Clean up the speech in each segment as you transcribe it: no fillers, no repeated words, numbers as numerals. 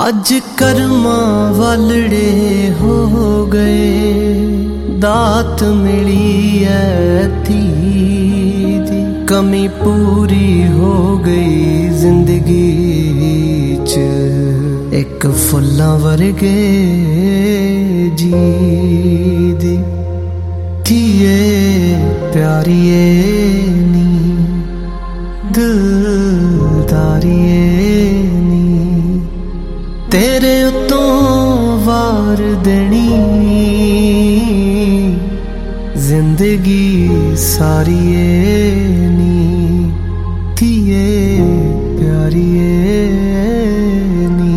अज कर्मा वालड़े हो गए, दात मिली है थी दी, कमी पूरी हो गई जिंदगी च, एक फुल्लां वर्गे जी दी। थिए प्यारिए नी दिलदारिए नी, तेरे उत्तों वार देनी जिंदगी सारी नी, थिए प्यारिए नी।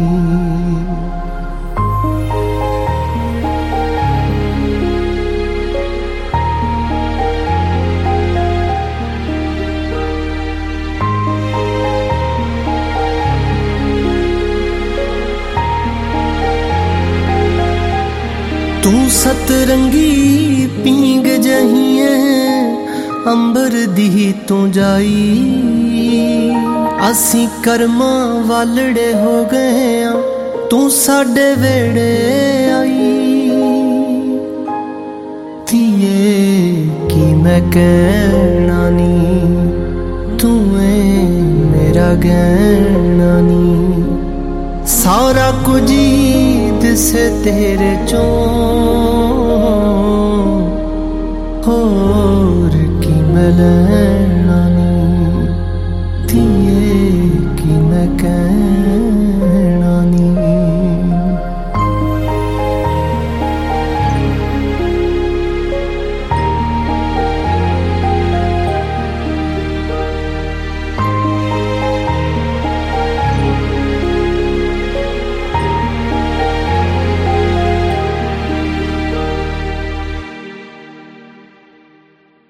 तू सतरंगी पींग जहिए अंबर दी तू जाई, असी कर्मा वालड़े हो गए तू साडे वेड़े आई। थिए की मैं कहना नी, तू मेरा गहना नी, सारा कुछ से तेरे चो होर की मैं